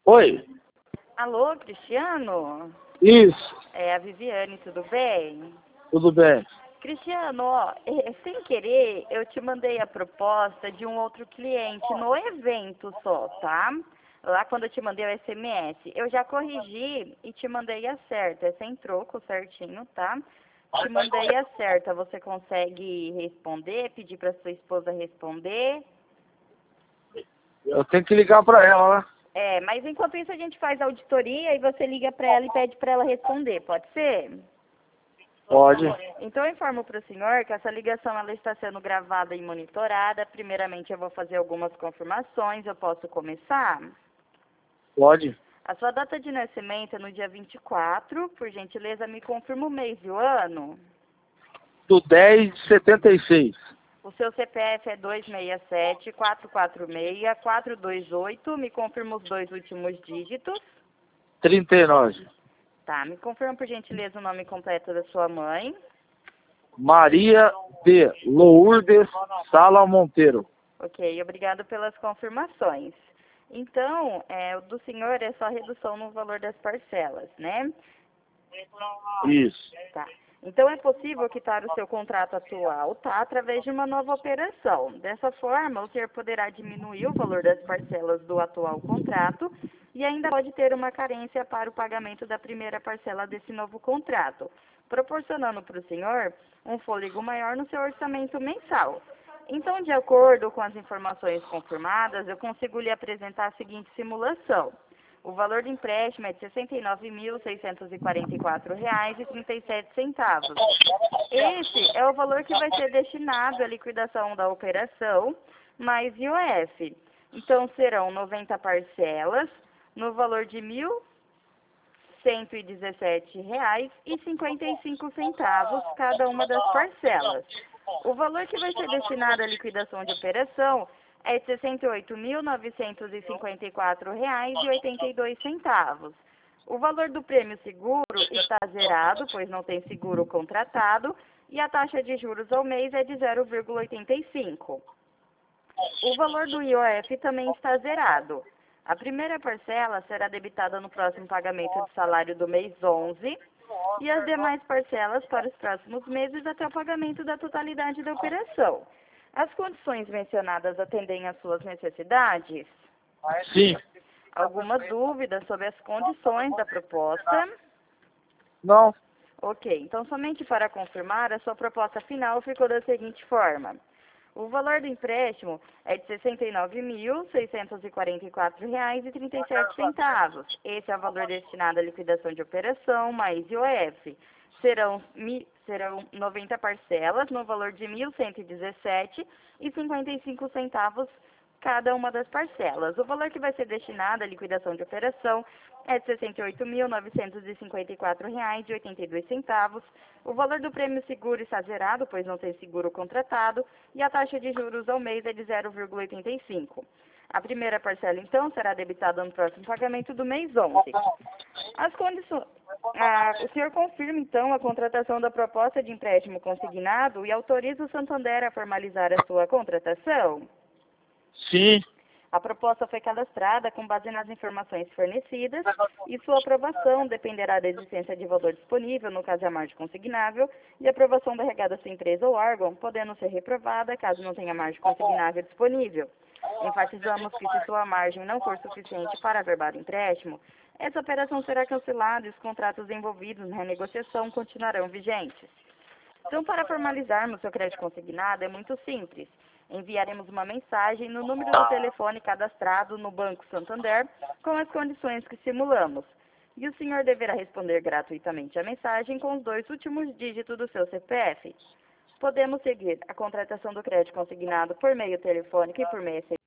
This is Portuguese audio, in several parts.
Oi, Alô, Cristiano? isso, É a Viviane, tudo bem? tudo bem. Cristiano, ó, sem querer, eu te mandei a proposta de um outro cliente no evento só, tá? Lá quando eu te mandei o SMS. Eu já corrigi e te mandei a certa. É sem troco, certinho, tá? Te mandei a certa. Você consegue responder, pedir para sua esposa responder? Eu tenho que ligar pra ela, né? É, mas enquanto isso a gente faz a auditoria e você liga para ela e pede para ela responder, pode ser? Pode, Então eu informo para o senhor que essa ligação ela está sendo gravada e monitorada. Primeiramente eu vou fazer algumas confirmações. Eu posso começar? pode. A sua data de nascimento é no dia 24. Por gentileza, me confirma o mês e o ano. Do 10 de 76. O seu CPF é 267-446-428. Me confirma os dois últimos dígitos. 39. Tá, me confirma por gentileza o nome completo da sua mãe. Maria de Lourdes Sala Monteiro. Ok, obrigado pelas confirmações. Então, o do senhor é só redução no valor das parcelas, né? Isso. Tá. Então, é possível quitar o seu contrato atual, tá? Através de uma nova operação. Dessa forma, o senhor poderá diminuir o valor das parcelas do atual contrato e ainda pode ter uma carência para o pagamento da primeira parcela desse novo contrato, proporcionando para o senhor um fôlego maior no seu orçamento mensal. Então, de acordo com as informações confirmadas, eu consigo lhe apresentar a seguinte simulação. O valor do empréstimo é de R$ 69.644,37. Esse é o valor que vai ser destinado à liquidação da operação, mais IOF. Então, serão 90 parcelas, no valor de R$ 1.117,55 cada uma das parcelas. O valor que vai ser destinado à liquidação de operação é de R$ 68.954,82. O valor do prêmio seguro está zerado, pois não tem seguro contratado, e a taxa de juros ao mês é de 0,85. O valor do IOF também está zerado. A primeira parcela será debitada no próximo pagamento de salário do mês 11 e as demais parcelas para os próximos meses até o pagamento da totalidade da operação. As condições mencionadas atendem às suas necessidades? Sim. Alguma dúvida sobre as condições da proposta? Não. Ok, então somente para confirmar, a sua proposta final ficou da seguinte forma. O valor do empréstimo é de R$ 69.644,37. Esse é o valor destinado à liquidação de operação, mais IOF. Serão 90 parcelas no valor de R$ 1.117,55 cada uma das parcelas. O valor que vai ser destinado à liquidação de operação é de R$ 68.954,82. O valor do prêmio seguro está zerado, pois não tem seguro contratado, e a taxa de juros ao mês é de 0,85. A primeira parcela, então, será debitada no próximo pagamento do mês 11. As condições... o senhor confirma, então, a contratação da proposta de empréstimo consignado e autoriza o Santander a formalizar a sua contratação? Sim. A proposta foi cadastrada com base nas informações fornecidas e sua aprovação dependerá da existência de valor disponível, no caso de a margem consignável, e aprovação da regada da sua empresa ou órgão, podendo ser reprovada caso não tenha margem consignável disponível. Enfatizamos que se sua margem não for suficiente para averbar o empréstimo, essa operação será cancelada e os contratos envolvidos na renegociação continuarão vigentes. Então, para formalizarmos seu crédito consignado, é muito simples. Enviaremos uma mensagem no número do telefone cadastrado no Banco Santander com as condições que simulamos. E o senhor deverá responder gratuitamente a mensagem com os dois últimos dígitos do seu CPF. Podemos seguir a contratação do crédito consignado por meio telefônico e por meio SMS.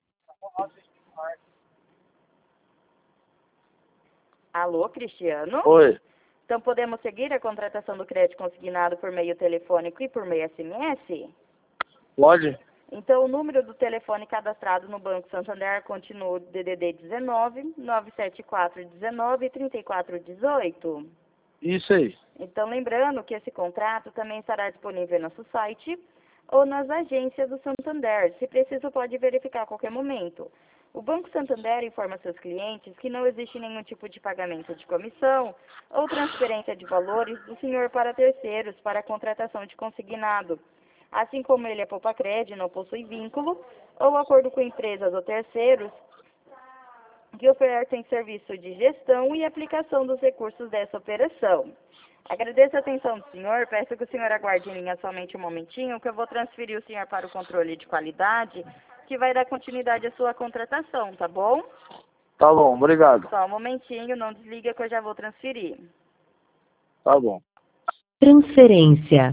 Alô, Cristiano? Oi. Então, podemos seguir a contratação do crédito consignado por meio telefônico e por meio SMS? Pode. Então, o número do telefone cadastrado no Banco Santander continua o DDD 19 974 19 34 18. Isso aí. Então, lembrando que esse contrato também estará disponível em nosso site ou nas agências do Santander. Se preciso, pode verificar a qualquer momento. O Banco Santander informa seus clientes que não existe nenhum tipo de pagamento de comissão ou transferência de valores do senhor para terceiros para a contratação de consignado. Assim como ele é poupa-crédito, não possui vínculo ou acordo com empresas ou terceiros que oferecem serviço de gestão e aplicação dos recursos dessa operação. Agradeço a atenção do senhor, peço que o senhor aguarde em linha somente um momentinho, que eu vou transferir o senhor para o controle de qualidade, que vai dar continuidade à sua contratação, tá bom? Tá bom, obrigado. Só um momentinho, não desliga que eu já vou transferir. Tá bom. Transferência.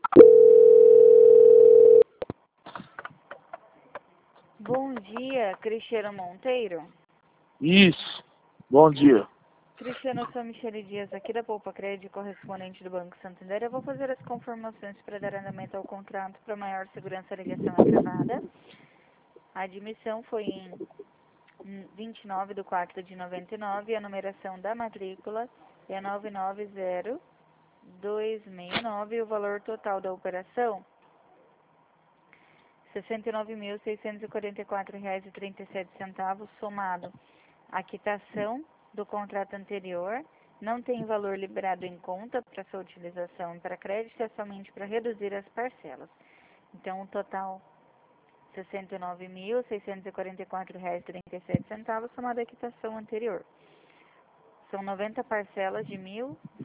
Bom dia, Cristiano Monteiro. Isso. Bom dia. Cristiano, eu sou a Michele Dias, aqui da Poupa Crédito, correspondente do Banco Santander. Eu vou fazer as confirmações para dar andamento ao contrato para maior segurança. A ligação é gravada. A admissão foi em 29/4/99 e a numeração da matrícula é 990269 e o valor total da operação R$ 69.644,37, somado à quitação do contrato anterior. Não tem valor liberado em conta para sua utilização para crédito, é somente para reduzir as parcelas. Então, o total R$ 69.644,37, somado à quitação anterior. São 90 parcelas de R$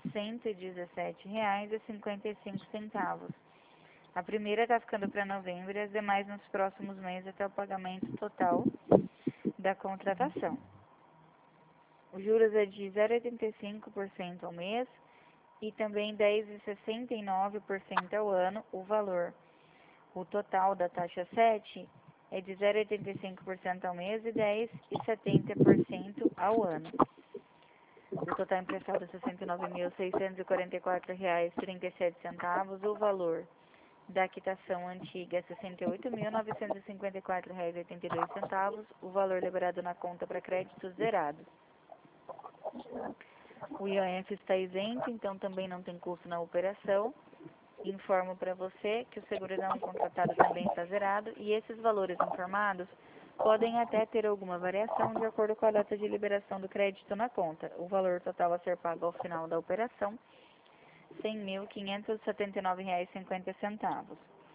1.117,55. A primeira está ficando para novembro e as demais nos próximos meses até o pagamento total da contratação. Os juros é de 0,85% ao mês e também 10,69% ao ano. O total da taxa 7 é de 0,85% ao mês e 10,70% ao ano. O total emprestado é R$ 69.644,37. O valor da quitação antiga é R$ 68.954,82. O valor liberado na conta para crédito zerado. O IOF está isento, então também não tem custo na operação. Informo para você que o seguro não contratado também está zerado e esses valores informados podem até ter alguma variação de acordo com a data de liberação do crédito na conta. O valor total a ser pago ao final da operação, R$ 100.579,50.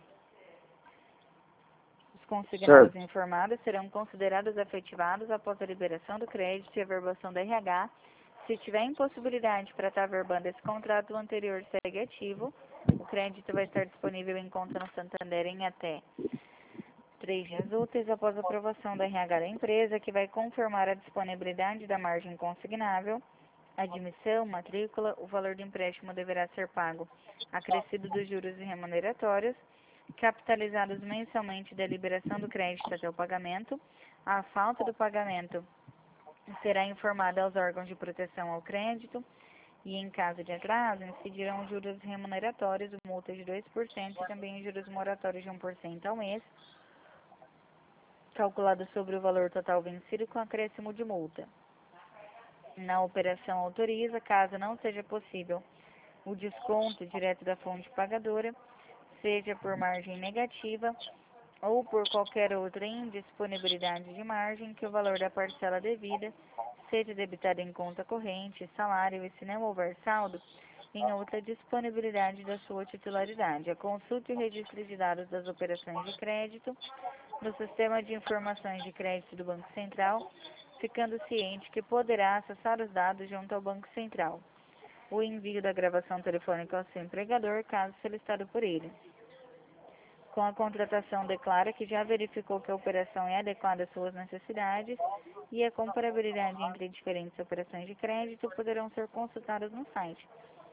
Os consignados informados serão considerados efetivados após a liberação do crédito e a verbação da RH. Se tiver impossibilidade para estar verbando esse contrato, o anterior segue ativo. O crédito vai estar disponível em conta no Santander em até 3 dias úteis após a aprovação da RH da empresa, que vai confirmar a disponibilidade da margem consignável, admissão, matrícula. O valor do empréstimo deverá ser pago acrescido dos juros e remuneratórios, capitalizados mensalmente da liberação do crédito até o pagamento. A falta do pagamento será informada aos órgãos de proteção ao crédito e, em caso de atraso, incidirão os juros remuneratórios, multa de 2% e também os juros moratórios de 1% ao mês, calculado sobre o valor total vencido com acréscimo de multa. Na operação autoriza, caso não seja possível o desconto direto da fonte pagadora, seja por margem negativa ou por qualquer outra indisponibilidade de margem, que o valor da parcela devida seja debitado em conta corrente, salário e, se não houver saldo, em outra disponibilidade da sua titularidade. A consulta e o registro de dados das operações de crédito no Sistema de Informações de Crédito do Banco Central, ficando ciente que poderá acessar os dados junto ao Banco Central. O envio da gravação telefônica ao seu empregador, caso solicitado por ele. Com a contratação, declara que já verificou que a operação é adequada às suas necessidades e a comparabilidade entre diferentes operações de crédito poderão ser consultadas no site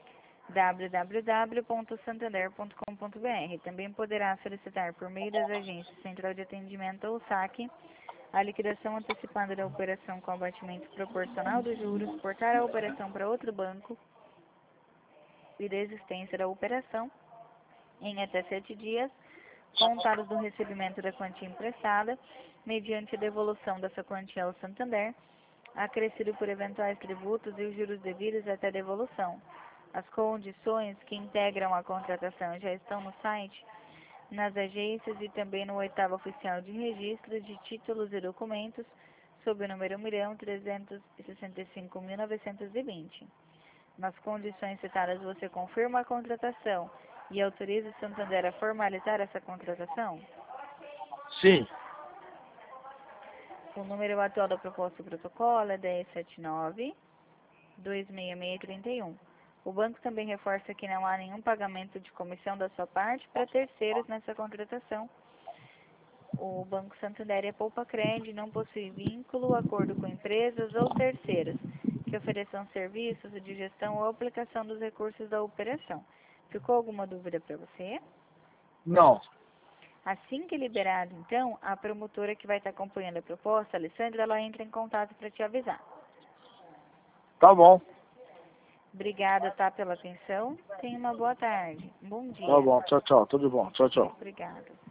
www.santander.com.br. Também poderá solicitar por meio das agências Central de Atendimento ou SAC a liquidação antecipada da operação com abatimento proporcional dos juros, portar a operação para outro banco e desistência da operação em até 7 dias, contados do recebimento da quantia emprestada, mediante a devolução dessa quantia ao Santander, acrescido por eventuais tributos e os juros devidos até a devolução. As condições que integram a contratação já estão no site, nas agências e também no 8º Oficial de Registro de Títulos e Documentos, sob o número 1.365.920. Nas condições citadas, você confirma a contratação e autoriza o Santander a formalizar essa contratação? Sim. O número atual da proposta do protocolo é 1079-26631. O banco também reforça que não há nenhum pagamento de comissão da sua parte para terceiros nessa contratação. O Banco Santander é poupa-crede, não possui vínculo, acordo com empresas ou terceiros que ofereçam serviços de gestão ou aplicação dos recursos da operação. Ficou alguma dúvida para você? Não. Assim que liberado, então, a promotora que vai estar acompanhando a proposta, Alessandra, ela entra em contato para te avisar. Tá bom. Obrigada, tá, pela atenção. Tenha uma boa tarde. Um bom Tá dia. bom. Tchau, tchau. Tudo bom. Tchau, tchau. Obrigada.